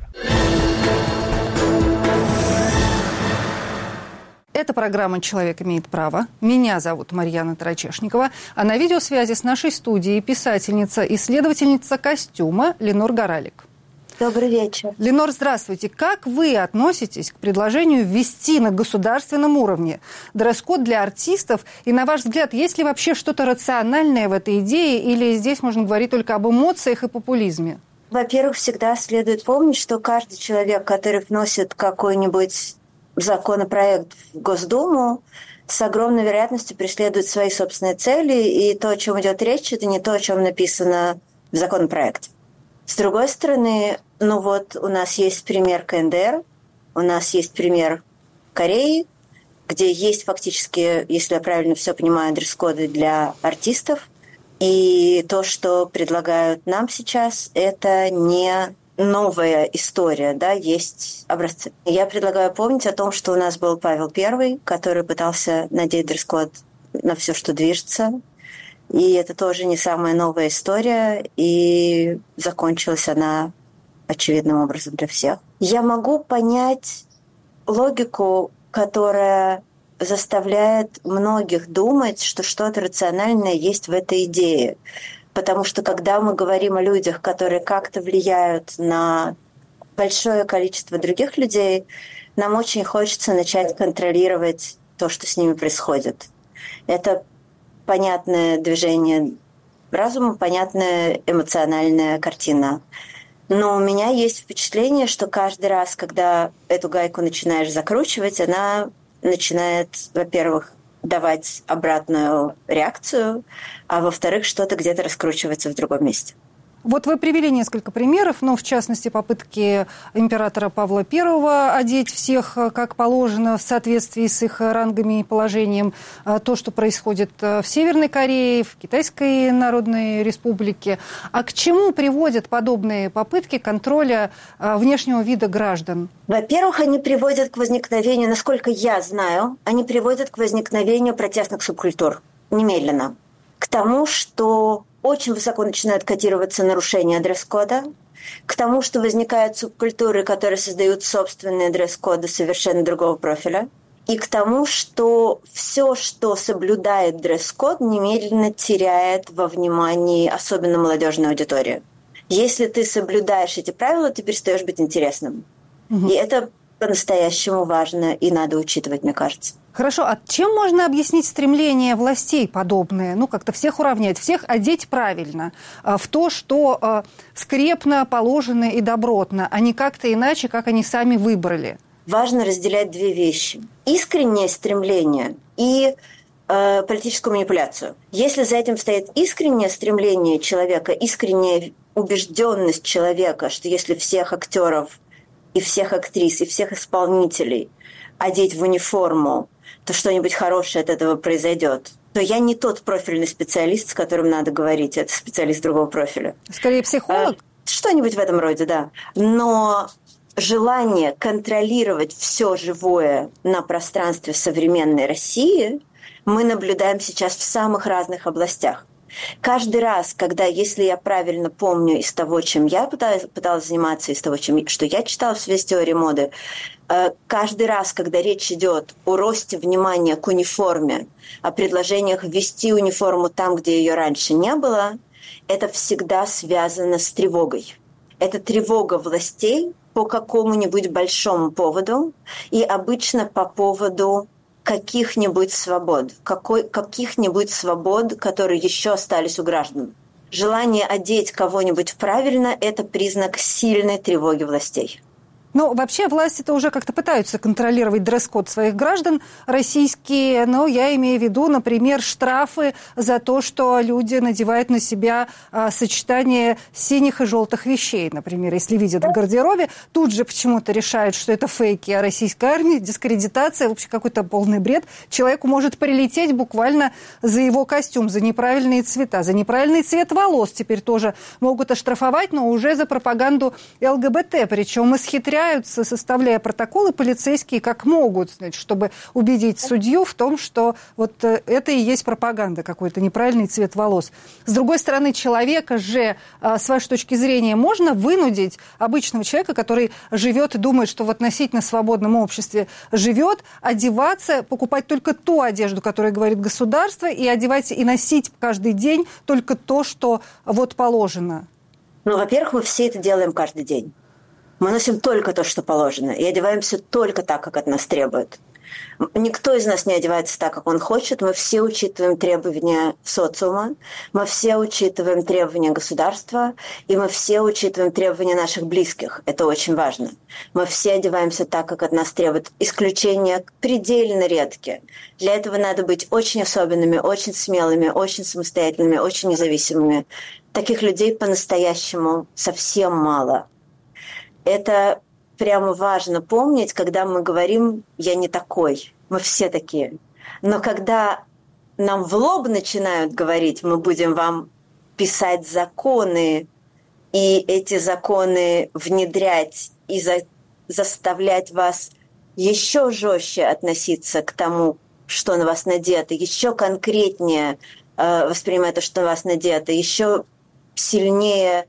Это программа «Человек имеет право». Меня зовут Марьяна Тарачешникова. А на видеосвязи с нашей студией писательница, исследовательница костюма Ленор Горалик. Добрый вечер. Ленор, здравствуйте. Как вы относитесь к предложению ввести на государственном уровне дресс-код для артистов? И, на ваш взгляд, есть ли вообще что-то рациональное в этой идее? Или здесь можно говорить только об эмоциях и популизме? Во-первых, всегда следует помнить, что каждый человек, который вносит какой-нибудь законопроект в Госдуму, с огромной вероятностью преследует свои собственные цели. И то, о чем идет речь, это не то, о чем написано в законопроекте. С другой стороны, у нас есть пример КНДР, у нас есть пример Кореи, где есть фактически, если я правильно все понимаю, дресс-коды для артистов. И то, что предлагают нам сейчас, это не новая история, да, есть образцы. Я предлагаю помнить о том, что у нас был Павел I, который пытался надеть дресс-код на все, что движется. И это тоже не самая новая история, и закончилась она очевидным образом для всех. Я могу понять логику, которая заставляет многих думать, что что-то рациональное есть в этой идее. Потому что когда мы говорим о людях, которые как-то влияют на большое количество других людей, нам очень хочется начать контролировать то, что с ними происходит. Это понятное движение разума, понятная эмоциональная картина. Но у меня есть впечатление, что каждый раз, когда эту гайку начинаешь закручивать, она начинает, во-первых, давать обратную реакцию, а во-вторых, что-то где-то раскручивается в другом месте. Вот вы привели несколько примеров, в частности, попытки императора Павла I одеть всех как положено в соответствии с их рангами и положением. То, что происходит в Северной Корее, в Китайской Народной Республике. А к чему приводят подобные попытки контроля внешнего вида граждан? Во-первых, они приводят к возникновению, насколько я знаю, они приводят к возникновению протестных субкультур немедленно. К тому, что очень высоко начинают котироваться нарушения дресс-кода, к тому, что возникают субкультуры, которые создают собственные дресс-коды совершенно другого профиля, и к тому, что все, что соблюдает дресс-код, немедленно теряет во внимании особенно молодежной аудитории. Если ты соблюдаешь эти правила, ты перестаешь быть интересным. И это по-настоящему важно и надо учитывать, мне кажется. Хорошо, а чем можно объяснить стремление властей подобное? Как-то всех уравнять, всех одеть правильно, в то, что скрепно, положено и добротно, а не как-то иначе, как они сами выбрали? Важно разделять две вещи. Искреннее стремление и политическую манипуляцию. Если за этим стоит искреннее стремление человека, искренняя убежденность человека, что если всех актеров и всех актрис, и всех исполнителей одеть в униформу, то что-нибудь хорошее от этого произойдет, то я не тот профильный специалист, с которым надо говорить. Это специалист другого профиля. Скорее психолог? Что-нибудь в этом роде, да. Но желание контролировать все живое на пространстве современной России мы наблюдаем сейчас в самых разных областях. Каждый раз, когда, если я правильно помню из того, чем я пыталась заниматься, из того, что я читала в связи с теорией моды, каждый раз, когда речь идет о росте внимания к униформе, о предложениях ввести униформу там, где ее раньше не было, это всегда связано с тревогой. Это тревога властей по какому-нибудь большому поводу, и обычно по поводу каких-нибудь свобод, которые еще остались у граждан. Желание одеть кого-нибудь правильно – это признак сильной тревоги властей. Ну, вообще власти-то уже как-то пытаются контролировать дресс-код своих граждан российские, но я имею в виду, например, штрафы за то, что люди надевают на себя сочетание синих и желтых вещей, например, если видят в гардеробе, тут же почему-то решают, что это фейки о российской армии, дискредитация, вообще какой-то полный бред. Человеку может прилететь буквально за его костюм, за неправильные цвета, за неправильный цвет волос теперь тоже могут оштрафовать, но уже за пропаганду ЛГБТ, причем исхитряют, составляя протоколы полицейские как могут, значит, чтобы убедить судью в том, что вот это и есть пропаганда, какой-то неправильный цвет волос. С другой стороны, человека же, с вашей точки зрения, можно вынудить обычного человека, который живет и думает, что в относительно свободном обществе живет, одеваться, покупать только ту одежду, которую говорит государство, и одевать и носить каждый день только то, что вот положено? Ну, во-первых, мы все это делаем каждый день. Мы носим только то, что положено, и одеваемся только так, как от нас требуют. Никто из нас не одевается так, как он хочет. Мы все учитываем требования социума, мы все учитываем требования государства, и мы все учитываем требования наших близких. Это очень важно. Мы все одеваемся так, как от нас требуют. Исключения предельно редкие. Для этого надо быть очень особенными, очень смелыми, очень самостоятельными, очень независимыми. Таких людей по-настоящему совсем мало. Это прямо важно помнить, когда мы говорим «я не такой», мы все такие. Но когда нам в лоб начинают говорить «мы будем вам писать законы», и эти законы внедрять и заставлять вас еще жестче относиться к тому, что на вас надето, еще конкретнее воспринимать то, что на вас надето, еще сильнее,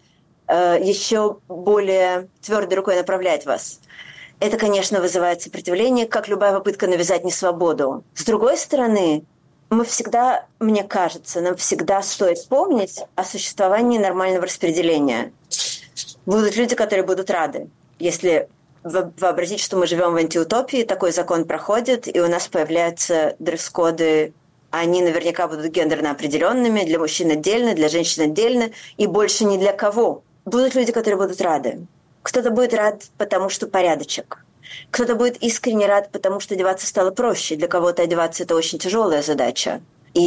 еще более твердой рукой направлять вас. Это, конечно, вызывает сопротивление, как любая попытка навязать несвободу. С другой стороны, мы всегда, мне кажется, нам всегда стоит помнить о существовании нормального распределения. Будут люди, которые будут рады, если вообразить, что мы живем в антиутопии, такой закон проходит, и у нас появляются дресс-коды. Они наверняка будут гендерно определенными, для мужчин отдельно, для женщин отдельно, и больше ни для кого. Будут люди, которые будут рады. Кто-то будет рад, потому что порядочек. Кто-то будет искренне рад, потому что одеваться стало проще. Для кого-то одеваться – это очень тяжелая задача.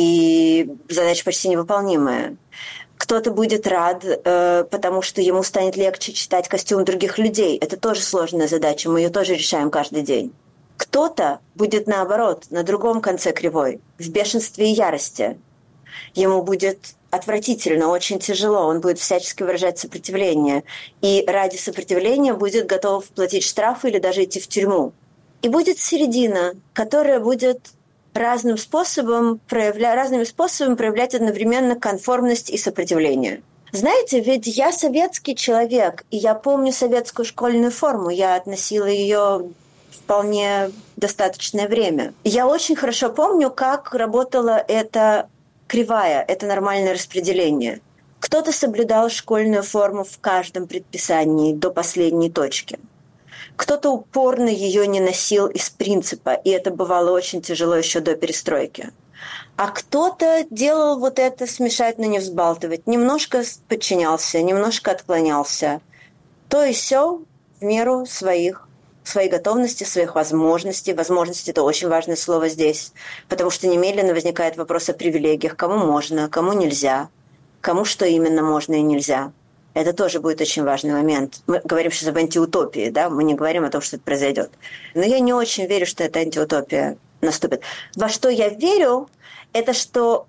И задача почти невыполнимая. Кто-то будет рад, потому что ему станет легче читать костюм других людей. Это тоже сложная задача, мы ее тоже решаем каждый день. Кто-то будет, наоборот, на другом конце кривой, в бешенстве и ярости. Ему будет отвратительно, очень тяжело, он будет всячески выражать сопротивление. И ради сопротивления будет готов платить штрафы или даже идти в тюрьму. И будет середина, которая будет разными способами проявлять одновременно конформность и сопротивление. Знаете, ведь я советский человек, и я помню советскую школьную форму, я носила ее вполне достаточное время. Я очень хорошо помню, как работала эта кривая, это нормальное распределение. Кто-то соблюдал школьную форму в каждом предписании до последней точки. Кто-то упорно ее не носил из принципа, и это бывало очень тяжело еще до перестройки. А кто-то делал вот это смешать, но не взбалтывать. Немножко подчинялся, немножко отклонялся. То и сё в меру своей готовности, своих возможностей. Возможности – это очень важное слово здесь, потому что немедленно возникает вопрос о привилегиях. Кому можно, кому нельзя, кому что именно можно и нельзя. Это тоже будет очень важный момент. Мы говорим сейчас об антиутопии, да? Мы не говорим о том, что это произойдет. Но я не очень верю, что эта антиутопия наступит. Во что я верю, это что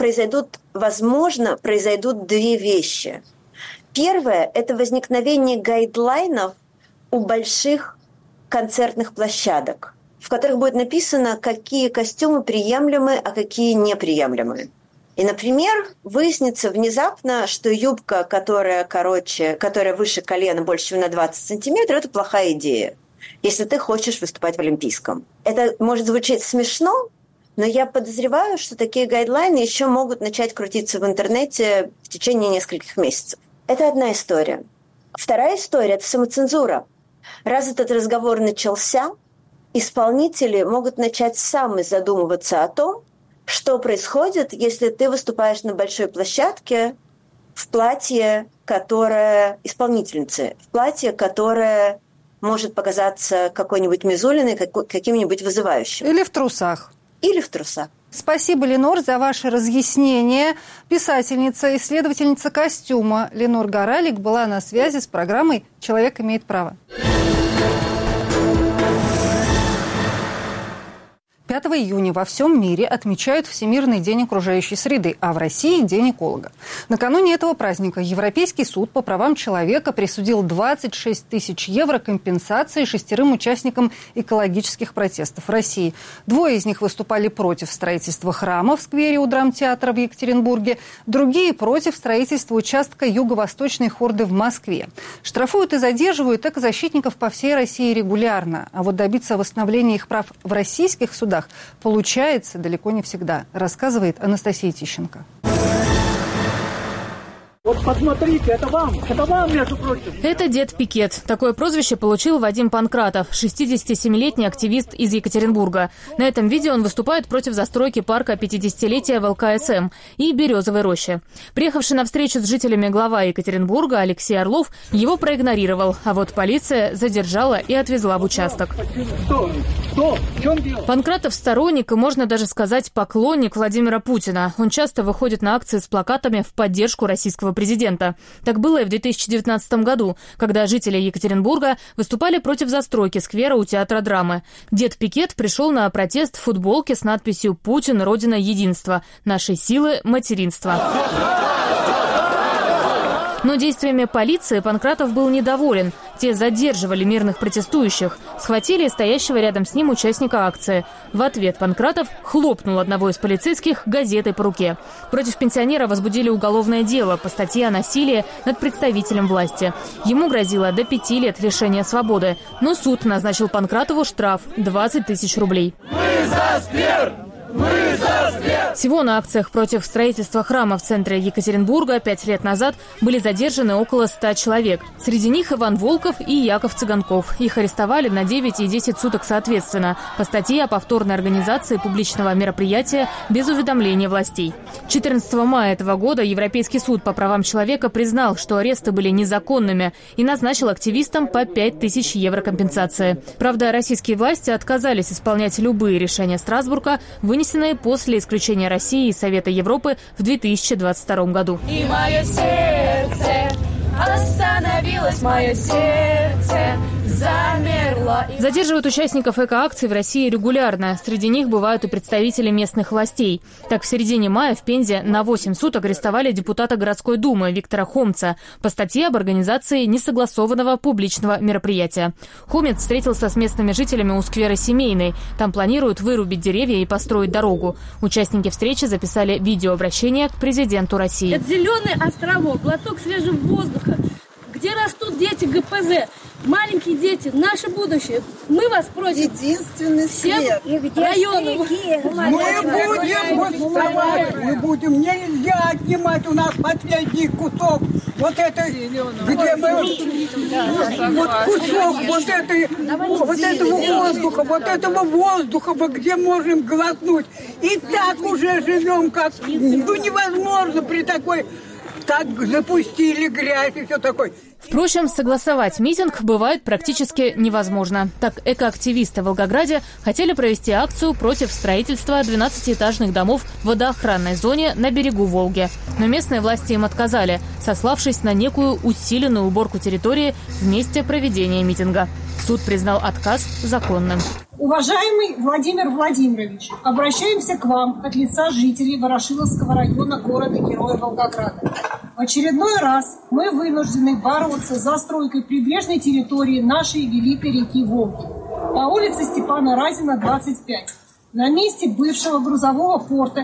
возможно, произойдут две вещи. Первое – это возникновение гайдлайнов у больших концертных площадок, в которых будет написано, какие костюмы приемлемы, а какие неприемлемы. И, например, выяснится внезапно, что юбка, которая выше колена больше, чем на 20 сантиметров, это плохая идея, если ты хочешь выступать в Олимпийском. Это может звучать смешно, но я подозреваю, что такие гайдлайны еще могут начать крутиться в интернете в течение нескольких месяцев. Это одна история. Вторая история – это самоцензура. Раз этот разговор начался, исполнители могут начать сами задумываться о том, что происходит, если ты выступаешь на большой площадке в платье, которое исполнительницы, в платье, которое может показаться какой-нибудь Мизулиной, каким-нибудь вызывающим. Или в трусах. Или в трусах. Спасибо, Ленор, за ваше разъяснение. Писательница, исследовательница костюма Ленор Горалик была на связи с программой «Человек имеет право». 5 июня во всем мире отмечают Всемирный день окружающей среды, а в России – День эколога. Накануне этого праздника Европейский суд по правам человека присудил 26 тысяч евро компенсации 6 участникам экологических протестов в России. 2 из них выступали против строительства храма в сквере у драмтеатра в Екатеринбурге, другие – против строительства участка Юго-Восточной Хорды в Москве. Штрафуют и задерживают экозащитников по всей России регулярно, а вот добиться восстановления их прав в российских судах получается далеко не всегда, рассказывает Анастасия Тищенко. Вот посмотрите, это вам, между прочим. Это дед Пикет. Такое прозвище получил Вадим Панкратов, 67-летний активист из Екатеринбурга. На этом видео он выступает против застройки парка 50-летия в ЛКСМ и Березовой рощи. Приехавший на встречу с жителями глава Екатеринбурга Алексей Орлов его проигнорировал, а вот полиция задержала и отвезла в участок. Что? В чем дело? Панкратов сторонник и, можно даже сказать, поклонник Владимира Путина. Он часто выходит на акции с плакатами в поддержку российского президента. Так было и в 2019 году, когда жители Екатеринбурга выступали против застройки сквера у театра драмы. Дед Пикет пришел на протест в футболке с надписью «Путин – Родина единства. Наши силы – материнство». Но действиями полиции Панкратов был недоволен. Те задерживали мирных протестующих, схватили стоящего рядом с ним участника акции. В ответ Панкратов хлопнул одного из полицейских газетой по руке. Против пенсионера возбудили уголовное дело по статье о насилии над представителем власти. Ему грозило до 5 лет лишения свободы. Но суд назначил Панкратову штраф 20 тысяч рублей. Мы за сквер! Мы за сквер! Всего на акциях против строительства храма в центре Екатеринбурга 5 лет назад были задержаны около 100 человек. Среди них Иван Волков и Яков Цыганков. Их арестовали на 9 и 10 суток соответственно по статье о повторной организации публичного мероприятия без уведомления властей. 14 мая этого года Европейский суд по правам человека признал, что аресты были незаконными и назначил активистам по 5000 евро компенсации. Правда, российские власти отказались исполнять любые решения Страсбурга, вынесенные после исключения России из Совета Европы в 2022 году. И мое сердце остановилось, мое сердце замерло. Задерживают участников экоакций в России регулярно. Среди них бывают и представители местных властей. Так, в середине мая в Пензе на 8 суток арестовали депутата городской думы Виктора Хомца по статье об организации несогласованного публичного мероприятия. Хомец встретился с местными жителями у сквера Семейный. Там планируют вырубить деревья и построить дорогу. Участники встречи записали видеообращение к президенту России. Это зеленый островок, глоток свежего воздуха, где растут дети ГПЗ. Маленькие дети, наше будущее. Мы вас просим. Единственный свет. Району. Мы будем нельзя отнимать у нас последний кусок. Вот это, где мы... Вот кусок вот этого воздуха, где можем глотнуть. И так уже живем, как... Ну, невозможно при такой... Так запустили грязь и все такое. Впрочем, согласовать митинг бывает практически невозможно. Так, экоактивисты в Волгограде хотели провести акцию против строительства 12-этажных домов в водоохранной зоне на берегу Волги. Но местные власти им отказали, сославшись на некую усиленную уборку территории в месте проведения митинга. Суд признал отказ законным. Уважаемый Владимир Владимирович, обращаемся к вам от лица жителей Ворошиловского района города-героя Волгограда. В очередной раз мы вынуждены бороться с застройкой прибрежной территории нашей великой реки Волги по улице Степана Разина, 25. На месте бывшего грузового порта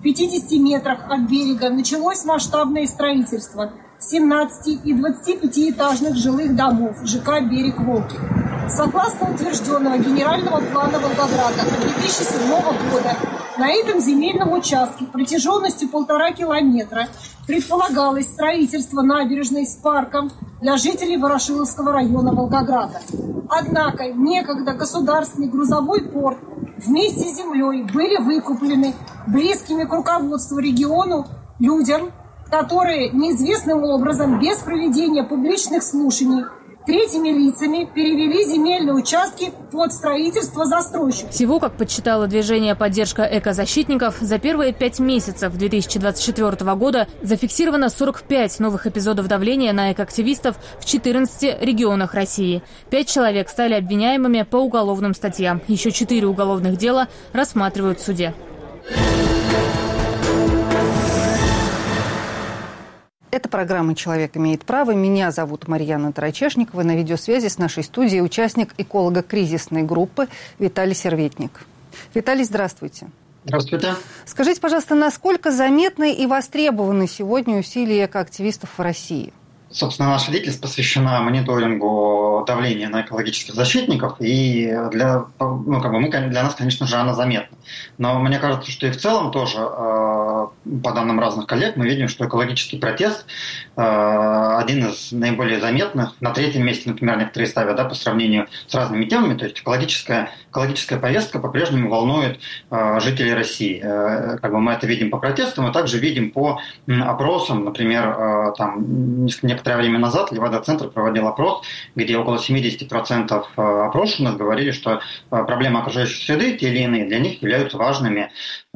50 метрах от берега началось масштабное строительство 17 и 25-этажных жилых домов ЖК «Берег Волки». Согласно утвержденного генерального плана Волгограда от 2007 года, на этом земельном участке протяженностью 1,5 километра предполагалось строительство набережной с парком для жителей Ворошиловского района Волгограда. Однако некогда государственный грузовой порт вместе с землей были выкуплены близкими к руководству региону людям, которые неизвестным образом, без проведения публичных слушаний, третьими лицами перевели земельные участки под строительство застройщиков. Всего, как подсчитало движение «Поддержка экозащитников», за первые 5 месяцев 2024 года зафиксировано 45 новых эпизодов давления на экоактивистов в 14 регионах России. 5 человек стали обвиняемыми по уголовным статьям. Еще 4 уголовных дела рассматривают в суде. Это программа «Человек имеет право». Меня зовут Марьяна Тарачешникова. На видеосвязи с нашей студией участник эколого-кризисной группы Виталий Серветник. Виталий, здравствуйте. Здравствуйте. Скажите, пожалуйста, насколько заметны и востребованы сегодня усилия экоактивистов в России? Собственно, наша деятельность посвящена мониторингу давления на экологических защитников, и для нас, конечно же, она заметна. Но мне кажется, что и в целом тоже, по данным разных коллег, мы видим, что экологический протест один из наиболее заметных. На 3-м месте, например, некоторые ставят, по сравнению с разными темами. То есть экологическая повестка по-прежнему волнует жителей России. Мы это видим по протестам, мы также видим по опросам. Например, некоторое время назад Левада-центр проводил опрос, где около 70% опрошенных говорили, что проблемы окружающей среды, те или иные, для них являются важными,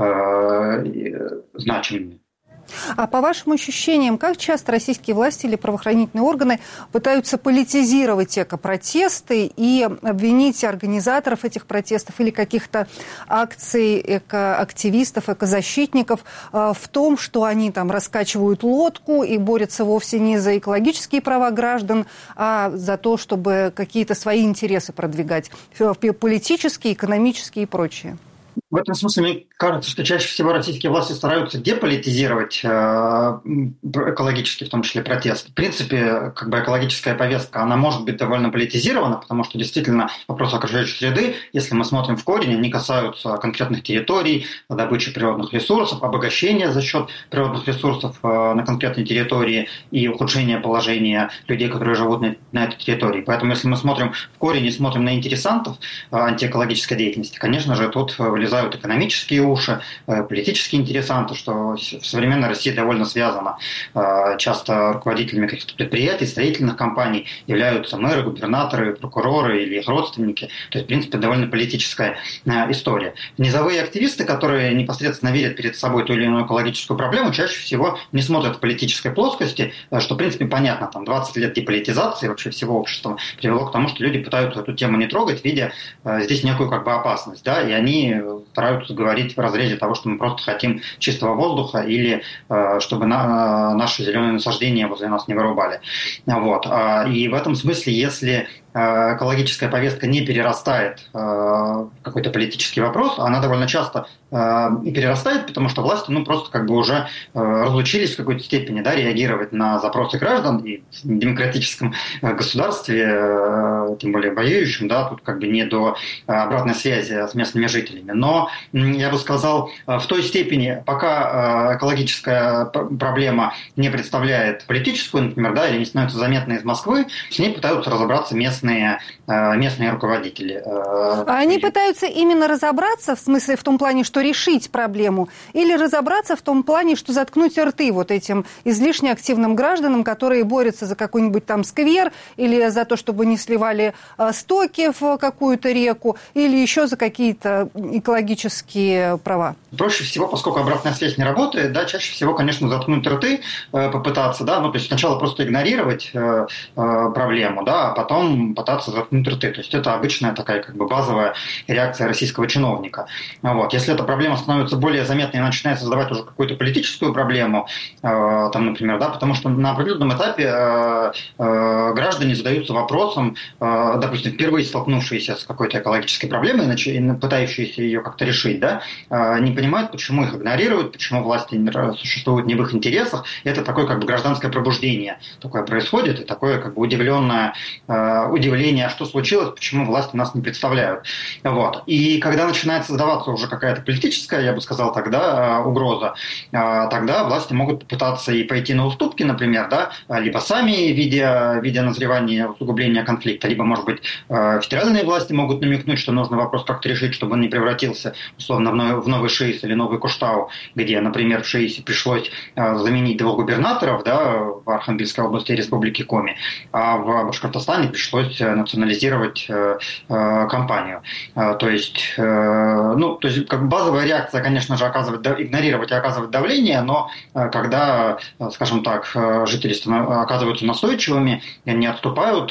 значимыми. А по вашим ощущениям, как часто российские власти или правоохранительные органы пытаются политизировать экопротесты и обвинить организаторов этих протестов или каких-то акций экоактивистов, экозащитников в том, что они там раскачивают лодку и борются вовсе не за экологические права граждан, а за то, чтобы какие-то свои интересы продвигать, политические, экономические и прочее? В этом смысле мне кажется, что чаще всего российские власти стараются деполитизировать экологический, в том числе, протест. В принципе, экологическая повестка, она может быть довольно политизирована, потому что действительно вопросы окружающей среды, если мы смотрим в корень, они касаются конкретных территорий, добычи природных ресурсов, обогащения за счет природных ресурсов на конкретной территории и ухудшения положения людей, которые живут на этой территории. Поэтому если мы смотрим в корень и смотрим на интересантов антиэкологической деятельности, конечно же, тут вылезают экономические уши, политические интересанты, что в современной России довольно связано. Часто руководителями каких-то предприятий, строительных компаний являются мэры, губернаторы, прокуроры или их родственники. То есть, в принципе, довольно политическая история. Низовые активисты, которые непосредственно видят перед собой ту или иную экологическую проблему, чаще всего не смотрят в политической плоскости, что, в принципе, понятно. 20 лет деполитизации вообще всего общества привело к тому, что люди пытаются эту тему не трогать, видя здесь некую опасность. И они стараются говорить в разрезе того, что мы просто хотим чистого воздуха или чтобы наши зеленые насаждения возле нас не вырубали. И в этом смысле, если экологическая повестка не перерастает в какой-то политический вопрос, она довольно часто и перерастает, потому что власти просто уже разучились в какой-то степени реагировать на запросы граждан, и в демократическом государстве, тем более воюющем, тут не до обратной связи с местными жителями. Но я бы сказал, в той степени, пока экологическая проблема не представляет политическую, например, или не становится заметной из Москвы, с ней пытаются разобраться местные руководители. А они пытаются именно разобраться, в смысле в том плане, что решить проблему, или разобраться в том плане, что заткнуть рты этим излишне активным гражданам, которые борются за какой-нибудь там сквер, или за то, чтобы не сливали стоки в какую-то реку, или еще за какие-то экологические права? Проще всего, поскольку обратная связь не работает, чаще всего, конечно, заткнуть рты, попытаться, то есть сначала просто игнорировать проблему, а потом пытаться заткнуть рты. То есть это обычная такая базовая реакция российского чиновника. Если это проблема становится более заметной и начинает создавать уже какую-то политическую проблему, там, например, да, потому что на определенном этапе граждане задаются вопросом, допустим, впервые столкнувшиеся с какой-то экологической проблемой и пытающиеся ее как-то решить, да, не понимают, почему их игнорируют, почему власти существуют не в их интересах. Это такое как бы гражданское пробуждение такое происходит, и такое как бы удивление, а что случилось, почему власти нас не представляют. Вот. И когда начинает создаваться уже какая-то политическая, я бы сказал тогда, угроза, тогда власти могут попытаться и пойти на уступки, например, да, либо сами, видя назревание, усугубления конфликта, либо, может быть, федеральные власти могут намекнуть, что нужно вопрос как-то решить, чтобы он не превратился, условно, в новый ШИИС или новый Куштау, где, например, в ШИИСе пришлось заменить 2 губернаторов, да, в Архангельской области и Республике Коми, а в Башкортостане пришлось национализировать компанию. То есть, как базовая реакция, конечно же, игнорировать и оказывать давление, но когда, скажем так, жители оказываются настойчивыми, не отступают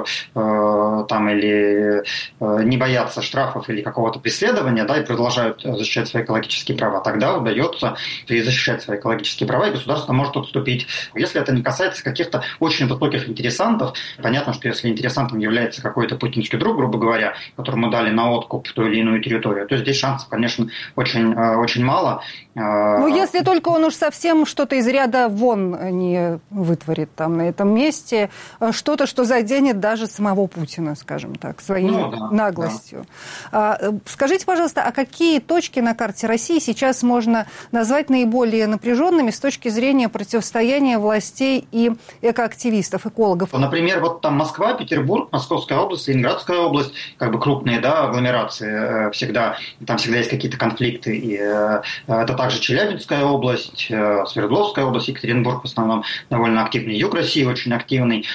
там или не боятся штрафов или какого-то преследования, да, и продолжают защищать свои экологические права, тогда удается защищать свои экологические права, и государство может отступить. Если это не касается каких-то очень высоких интересантов, понятно, что если интересантом является какой-то путинский друг, грубо говоря, которому дали на откуп ту или иную территорию, то здесь шансов, конечно, очень мало. Ну, если только он уж совсем что-то из ряда вон не вытворит там на этом месте, что-то, что заденет даже самого Путина, скажем так, своей наглостью. Да. Скажите, пожалуйста, а какие точки на карте России сейчас можно назвать наиболее напряженными с точки зрения противостояния властей и экоактивистов, экологов? Например, вот там Москва, Петербург, Московская область, Ленинградская область, как бы крупные, да, агломерации всегда, там всегда есть какие-то конфликты, и это также Челябинская область, Свердловская область, Екатеринбург в основном довольно активный, юг России очень активный,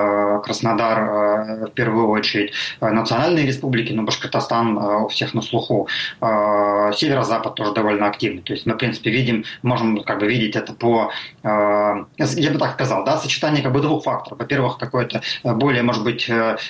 Краснодар в первую очередь, национальные республики, но Башкортостан у всех на слуху, северо-запад тоже довольно активный, то есть мы, в принципе, можем как бы видеть это по, я бы так сказал, да, сочетание как бы 2 факторов. Во-первых, какое-то более, может быть,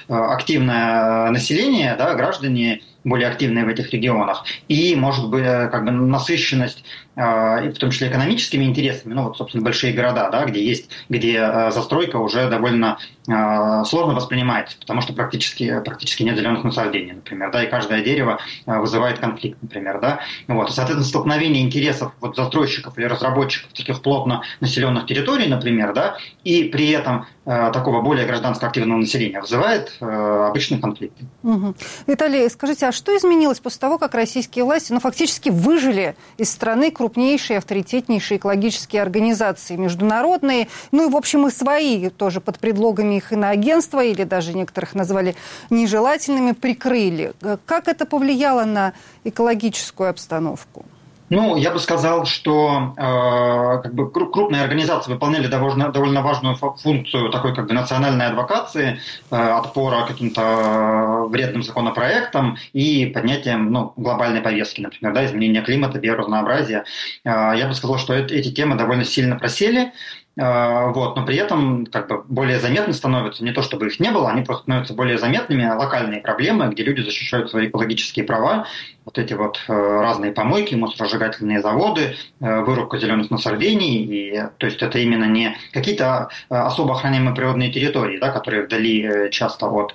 активное население, да, граждане более активные в этих регионах, и, может быть, как бы насыщенность, в том числе экономическими интересами, ну, вот, собственно, большие города, да, где застройка уже довольно сложно воспринимается, потому что практически нет зеленых насаждений, например, да, и каждое дерево вызывает конфликт, например, да, вот, и, соответственно, столкновение интересов вот застройщиков или разработчиков таких плотно населенных территорий, например, да, и при этом такого более гражданско активного населения вызывает обычные конфликты. Угу. Виталий, скажите, а что изменилось после того, как российские власти, фактически выжили из страны крупнейшие, авторитетнейшие экологические организации международные, ну и, в общем, и свои тоже под предлогами их иноагентства, или даже некоторых назвали нежелательными, прикрыли. Как это повлияло на экологическую обстановку? Ну, я бы сказал, что как бы крупные организации выполняли довольно важную функцию такой как бы национальной адвокации, отпора каким-то вредным законопроектам и поднятием глобальной повестки, например, да, изменения климата, биоразнообразия. Я бы сказал, что эти темы довольно сильно просели. Вот, но при этом как бы более заметны становятся, не то чтобы их не было, они просто становятся более заметными локальные проблемы, где люди защищают свои экологические права, вот эти вот разные помойки, мусоросжигательные заводы, вырубка зеленых насаждений, и, то есть это именно не какие-то особо охраняемые природные территории, да, которые вдали часто от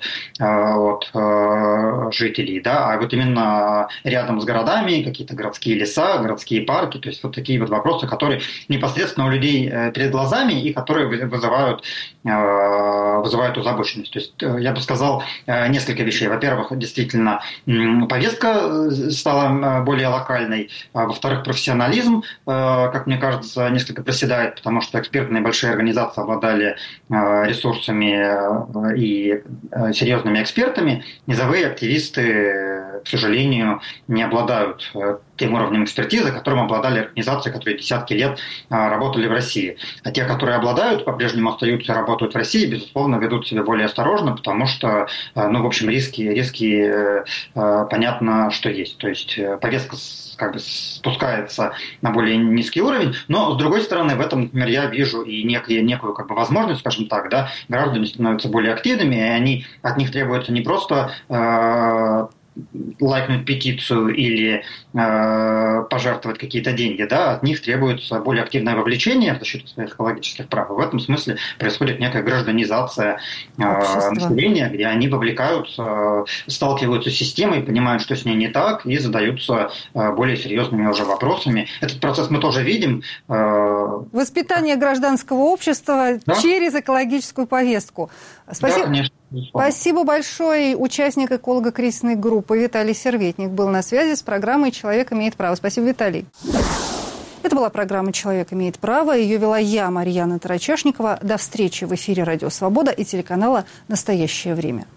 жителей, да, а вот именно рядом с городами какие-то городские леса, городские парки, то есть вот такие вот вопросы, которые непосредственно у людей перед глазами и которые вызывают озабоченность. То есть я бы сказал несколько вещей. Во-первых, действительно, повестка стала более локальной. Во-вторых, профессионализм, как мне кажется, несколько проседает, потому что экспертные большие организации обладали ресурсами и серьезными экспертами. Низовые активисты, к сожалению, не обладают тем уровнем экспертизы, которым обладали организации, которые десятки лет работали в России. А те, которые обладают, по-прежнему остаются и работают в России, безусловно, ведут себя более осторожно, потому что, в общем, риски понятно, что есть. То есть повестка как бы спускается на более низкий уровень, но, с другой стороны, в этом, например, я вижу и некую как бы возможность, скажем так, да, граждане становятся более активными, и от них требуется не просто лайкнуть петицию или пожертвовать какие-то деньги, да, от них требуется более активное вовлечение в защиту своих экологических прав. И в этом смысле происходит некая гражданизация населения, где они вовлекаются, сталкиваются с системой, понимают, что с ней не так, и задаются более серьезными уже вопросами. Этот процесс мы тоже видим. Воспитание гражданского общества через экологическую повестку. Спасибо. Да, конечно. Спасибо большое. Участник эколого-кризисной группы Виталий Серветник был на связи с программой «Человек имеет право». Спасибо, Виталий. Это была программа «Человек имеет право». Ее вела я, Марьяна Тарачешникова. До встречи в эфире «Радио Свобода» и телеканала «Настоящее время».